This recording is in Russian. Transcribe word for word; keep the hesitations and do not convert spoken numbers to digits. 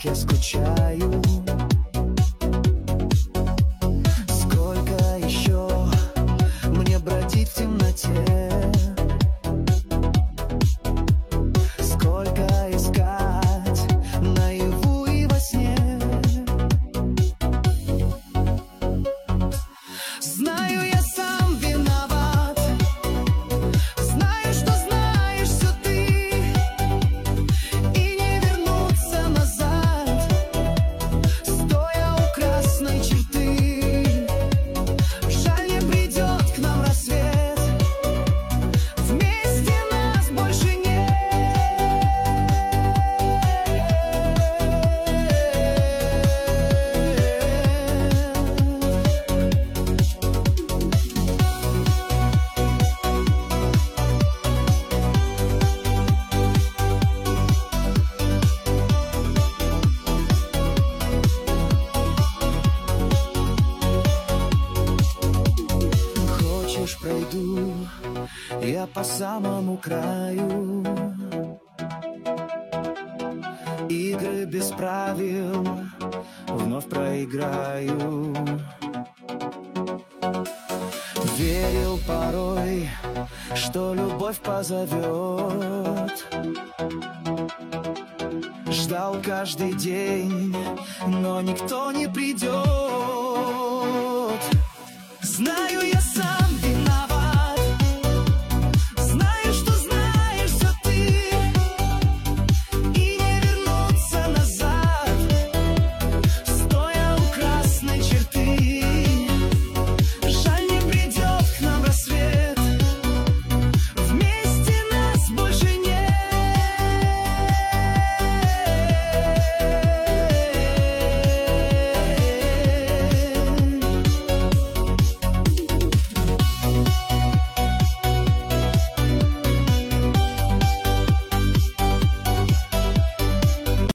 я скучаю. Сколько еще мне бродить в темноте? Сколько искать наяву и во сне? Знаю, я сам виноват. Знаю, что знаешь все ты, и не вернуться назад, стоя у красной черты. Жаль, не придет к нам рассвет, вместе нас больше нет. Хочешь, пройду я по самому краю. Игры без правил вновь проиграю. Верил порой, что любовь позовет. Ждал каждый день, но никто не придет. Знаю, я сам